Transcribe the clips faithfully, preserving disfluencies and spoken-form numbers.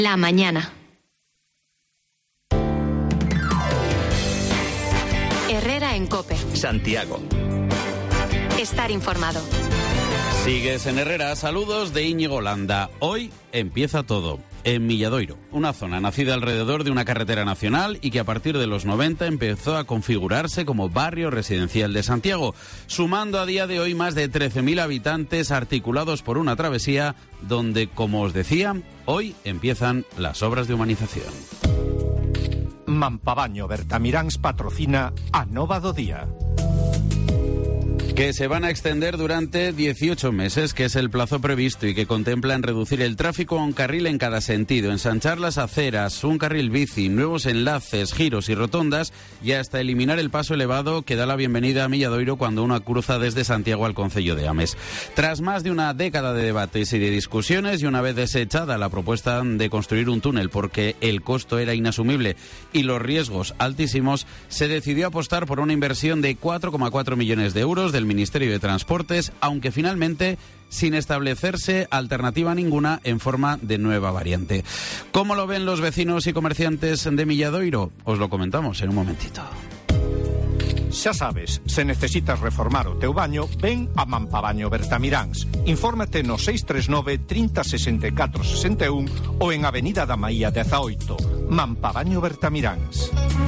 La mañana. Herrera en COPE. Santiago. Estar informado. Sigues en Herrera. Saludos de Íñigo Landa. Hoy empieza todo en Milladoiro, una zona nacida alrededor de una carretera nacional y que a partir de los noventa empezó a configurarse como barrio residencial de Santiago, sumando a día de hoy más de trece mil habitantes articulados por una travesía donde, como os decía, hoy empiezan las obras de humanización. Mampabaño Bertamiráns patrocina a Nova do Día. Que se van a extender durante dieciocho meses, que es el plazo previsto y que contemplan reducir el tráfico a un carril en cada sentido, ensanchar las aceras, un carril bici, nuevos enlaces, giros y rotondas y hasta eliminar el paso elevado que da la bienvenida a Milladoiro cuando uno cruza desde Santiago al concello de Ames. Tras más de una década de debates y de discusiones y una vez desechada la propuesta de construir un túnel porque el costo era inasumible y los riesgos altísimos, se decidió apostar por una inversión de cuatro coma cuatro millones de euros del Ministerio de Transportes, aunque finalmente sin establecerse alternativa ninguna en forma de nueva variante. ¿Cómo lo ven los vecinos y comerciantes de Milladoiro? Os lo comentamos en un momentito. Xa sabes, se necesitas reformar o teu baño, ven a Mampabaño Bertamiráns. Infórmate no seis tres nove, trinta, sesenta e catro, sesenta e un ou en Avenida da Maía dezaoito. Mampabaño Bertamiráns.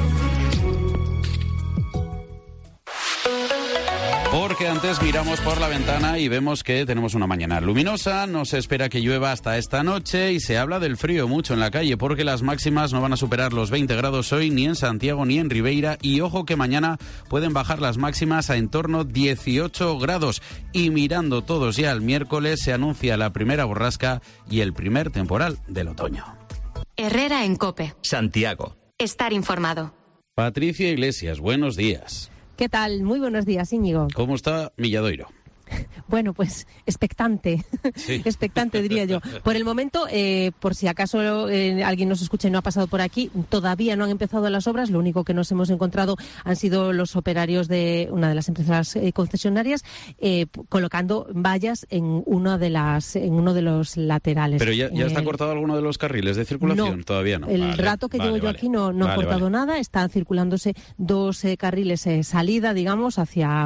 Porque antes miramos por la ventana y vemos que tenemos una mañana luminosa, no se espera que llueva hasta esta noche y se habla del frío mucho en la calle porque las máximas no van a superar los veinte grados hoy ni en Santiago ni en Ribeira y ojo que mañana pueden bajar las máximas a en torno dieciocho grados y mirando todos ya al miércoles se anuncia la primera borrasca y el primer temporal del otoño. Herrera en COPE. Santiago. Estar informado. Patricia Iglesias, buenos días. ¿Qué tal? Muy buenos días, Íñigo. ¿Cómo está Milladoiro? Bueno, pues expectante, sí. expectante diría yo. Por el momento, eh, por si acaso eh, alguien nos escucha y no ha pasado por aquí, todavía no han empezado las obras. Lo único que nos hemos encontrado han sido los operarios de una de las empresas eh, concesionarias eh, colocando vallas en una de las, en uno de los laterales. Pero ya, ya está el... cortado alguno de los carriles de circulación, no, todavía no. El vale, rato que vale, llevo yo vale. aquí no, no vale, han cortado vale. nada. Están circulándose dos eh, carriles eh, salida, digamos, hacia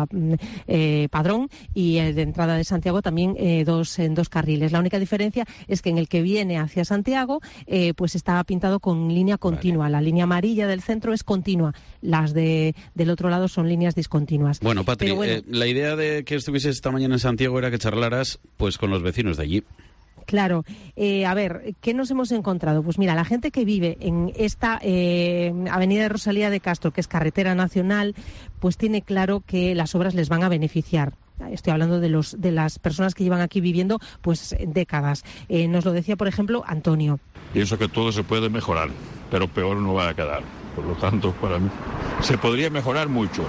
eh, Padrón y el de entrada de Santiago también eh, dos en dos carriles. La única diferencia es que en el que viene hacia Santiago eh, pues está pintado con línea continua. Vale. La línea amarilla del centro es continua. Las de del otro lado son líneas discontinuas. Bueno, Patri, bueno, eh, la idea de que estuvieses esta mañana en Santiago era que charlaras pues con los vecinos de allí. Claro. Eh, a ver, ¿qué nos hemos encontrado? Pues mira, la gente que vive en esta eh, avenida de Rosalía de Castro, que es carretera nacional, pues tiene claro que las obras les van a beneficiar. Estoy hablando de los de las personas que llevan aquí viviendo pues décadas. Eh, nos lo decía, por ejemplo, Antonio. Pienso que todo se puede mejorar, pero peor no va a quedar. Por lo tanto, para mí, se podría mejorar mucho,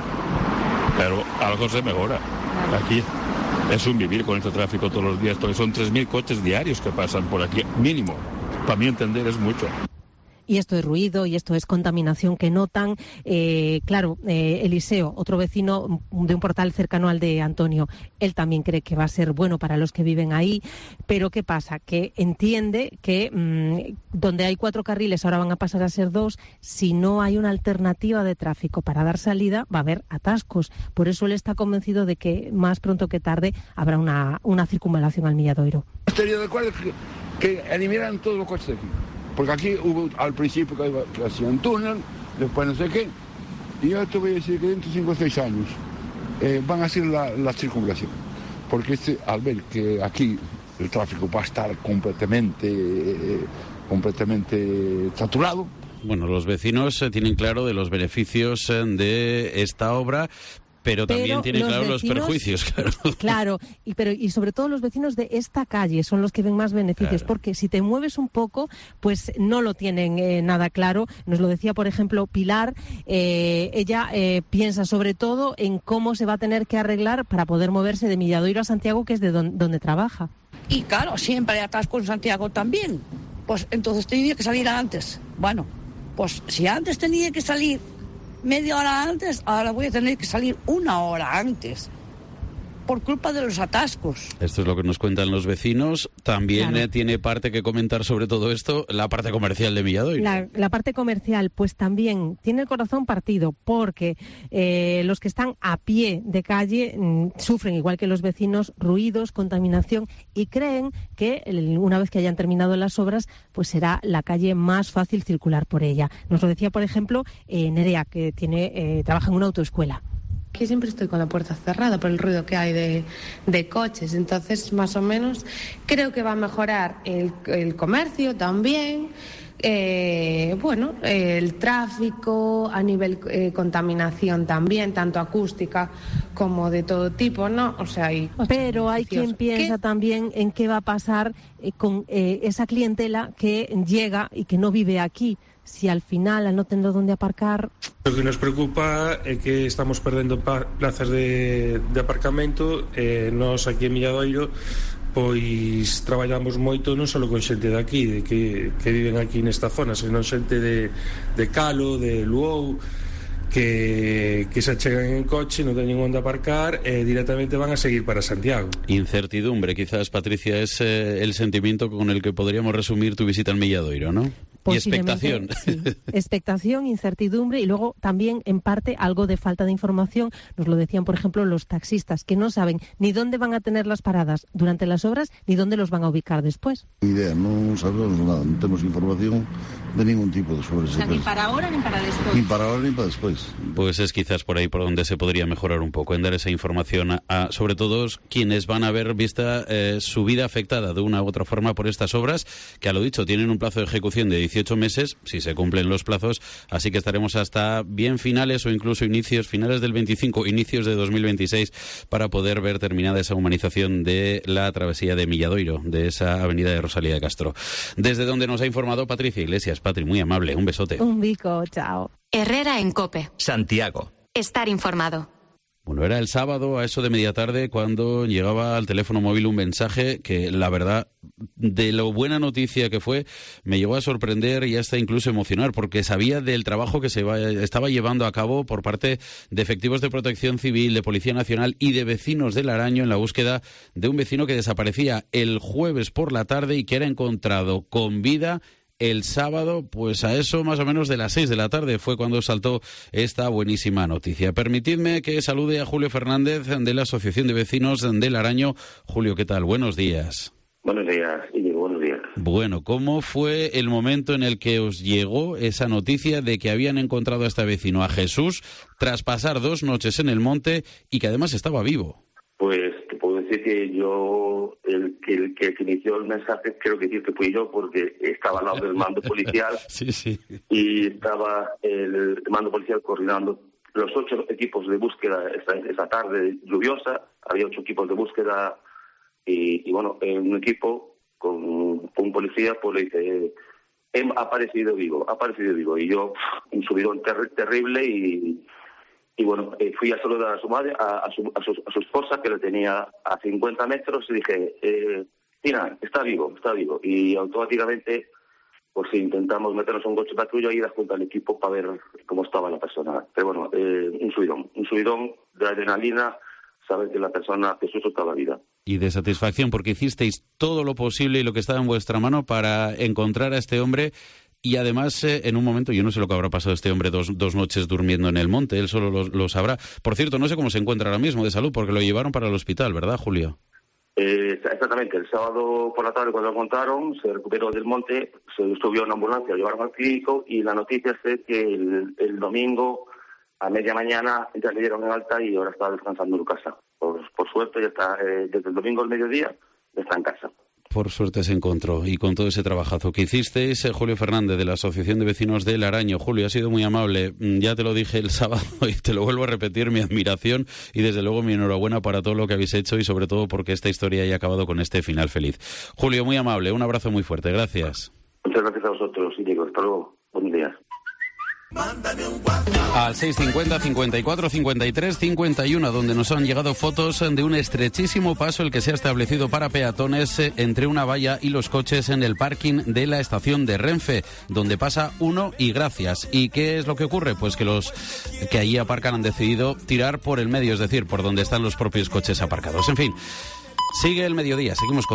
pero algo se mejora. Aquí es un vivir con este tráfico todos los días. Son tres mil coches diarios que pasan por aquí, mínimo. Para mí entender es mucho. Y esto es ruido y esto es contaminación que notan. Eh, claro, eh, Eliseo, otro vecino de un portal cercano al de Antonio, él también cree que va a ser bueno para los que viven ahí, pero ¿qué pasa? Que entiende que mmm, donde hay cuatro carriles ahora van a pasar a ser dos. Si no hay una alternativa de tráfico para dar salida, va a haber atascos. Por eso él está convencido de que más pronto que tarde habrá una, una circunvalación al Milladoiro. Estaría de acuerdo que, que eliminaran todos los coches de aquí. Porque aquí hubo al principio que, que hacían un túnel, después no sé qué, y yo te voy a decir que dentro de cinco o seis años eh, van a hacer la, la circulación. Porque este, al ver que aquí el tráfico va a estar completamente, eh, completamente saturado. Bueno, los vecinos eh, tienen claro de los beneficios eh, de esta obra. Pero también pero tiene claro vecinos, los perjuicios, claro. Claro, y, pero, y sobre todo los vecinos de esta calle son los que ven más beneficios, claro. Porque si te mueves un poco, pues no lo tienen eh, nada claro. Nos lo decía, por ejemplo, Pilar, eh, ella eh, piensa sobre todo en cómo se va a tener que arreglar para poder moverse de Milladoiro a Santiago, que es de don, donde trabaja. Y claro, siempre hay atasco en Santiago también. Pues entonces tenía que salir antes. Bueno, pues si antes tenía que salir media hora antes, ahora voy a tener que salir una hora antes. por culpa de los atascos. Esto es lo que nos cuentan los vecinos. También claro. eh, tiene parte que comentar sobre todo esto la parte comercial de Milladoiro. La, la parte comercial, pues también tiene el corazón partido, porque eh, los que están a pie de calle mmm, sufren, igual que los vecinos, ruidos, contaminación, y creen que una vez que hayan terminado las obras, pues será la calle más fácil circular por ella. Nos lo decía, por ejemplo, eh, Nerea, que tiene eh, trabaja en una autoescuela. Aquí siempre estoy con la puerta cerrada por el ruido que hay de, de coches, entonces más o menos creo que va a mejorar el, el comercio también, eh, bueno, el tráfico, a nivel eh, contaminación también, tanto acústica como de todo tipo, ¿no? O sea, hay... Pero hay quien piensa ¿Qué? también en qué va a pasar eh, con eh, esa clientela que llega y que no vive aquí. Si al final, al no tener dónde aparcar... Lo que nos preocupa é que estamos perdendo pa- plazas de, de aparcamento. Eh, nós aquí en Milladoiro pois traballamos moito non só con xente de aquí, de que, que viven aquí nesta zona, senón xente de, de Calo, de Luou, que, que se achegan en coche, non teñen onde aparcar e directamente van a seguir para Santiago. Incertidumbre, quizás, Patricia, es eh, el sentimiento con el que podríamos resumir tu visita al Milladoiro, ¿no? Y expectación. Sí. Expectación, incertidumbre y luego también, en parte, algo de falta de información. Nos lo decían, por ejemplo, los taxistas, que no saben ni dónde van a tener las paradas durante las obras ni dónde los van a ubicar después. Ni idea, no sabemos nada, no tenemos información de ningún tipo de sobre ese. O sea, ni para ahora ni para después. Ni para ahora ni para después. Pues es quizás por ahí por donde se podría mejorar un poco, en dar esa información a, a sobre todo, quienes van a ver vista eh, su vida afectada de una u otra forma por estas obras, que a lo dicho, tienen un plazo de ejecución de dieciocho meses, si se cumplen los plazos, así que estaremos hasta bien finales o incluso inicios, finales del veinticinco, inicios de dos mil veintiséis, para poder ver terminada esa humanización de la travesía de Milladoiro, de esa avenida de Rosalía de Castro. Desde donde nos ha informado Patricia Iglesias. Patri, muy amable, un besote. Un bico, chao. Herrera en COPE. Santiago. Estar informado. Bueno, era el sábado a eso de media tarde cuando llegaba al teléfono móvil un mensaje que, la verdad, de lo buena noticia que fue, me llegó a sorprender y hasta incluso emocionar, porque sabía del trabajo que se va, estaba llevando a cabo por parte de efectivos de Protección Civil, de Policía Nacional y de vecinos del Araño en la búsqueda de un vecino que desaparecía el jueves por la tarde y que era encontrado con vida el sábado, pues a eso más o menos de las seis de la tarde fue cuando saltó esta buenísima noticia. Permitidme que salude a Julio Fernández de la Asociación de Vecinos del Araño. Julio, ¿qué tal? Buenos días. Buenos días, Íñigo, buenos días. Bueno, ¿cómo fue el momento en el que os llegó esa noticia de que habían encontrado a este vecino, a Jesús, tras pasar dos noches en el monte y que además estaba vivo? Pues te puedo decir que yo, el que, el que inició el mensaje, creo que decir que fui yo, porque estaba al lado del mando policial. Sí, sí. Y estaba el mando policial coordinando los ocho equipos de búsqueda esa, esa tarde lluviosa. Había ocho equipos de búsqueda y, y bueno, en un equipo con un policía pues le dice, he aparecido vivo, ha aparecido vivo. Y yo, un subidón ter- terrible y... Y bueno, eh, fui a saludar a su madre, a, a, su, a, su, a su esposa, que le tenía a cincuenta metros, y dije, eh, mira, está vivo, está vivo. Y automáticamente, pues intentamos meternos en un coche de patrulla y ir junto al equipo para ver cómo estaba la persona. Pero bueno, eh, un subidón, un subidón de adrenalina, saber que la persona, Jesús, estaba viva. Y de satisfacción, porque hicisteis todo lo posible y lo que estaba en vuestra mano para encontrar a este hombre. Y además, eh, en un momento, yo no sé lo que habrá pasado este hombre dos, dos noches durmiendo en el monte, él solo lo, lo sabrá. Por cierto, no sé cómo se encuentra ahora mismo de salud, porque lo llevaron para el hospital, ¿verdad, Julio? Eh, exactamente, el sábado por la tarde cuando lo encontraron, se recuperó del monte, se subió a una ambulancia, lo llevaron al clínico y la noticia es que el, el domingo a media mañana ya le dieron en alta y ahora está descansando en su casa. Por, por suerte, ya está, eh, desde el domingo al mediodía, está en casa. Por suerte se encontró, y con todo ese trabajazo que hicisteis, eh, Julio Fernández, de la Asociación de Vecinos del Araño. Julio, ha sido muy amable, ya te lo dije el sábado y te lo vuelvo a repetir, mi admiración y desde luego mi enhorabuena para todo lo que habéis hecho y sobre todo porque esta historia haya acabado con este final feliz. Julio, muy amable, un abrazo muy fuerte, gracias. Muchas gracias a vosotros, Íñigo, hasta luego, buen día. Al seis cincuenta, cincuenta y cuatro, cincuenta y tres, cincuenta y uno, donde nos han llegado fotos de un estrechísimo paso el que se ha establecido para peatones entre una valla y los coches en el parking de la estación de Renfe, donde pasa uno y gracias. ¿Y qué es lo que ocurre? Pues que los que allí aparcan han decidido tirar por el medio, es decir, por donde están los propios coches aparcados. En fin, sigue el mediodía, seguimos con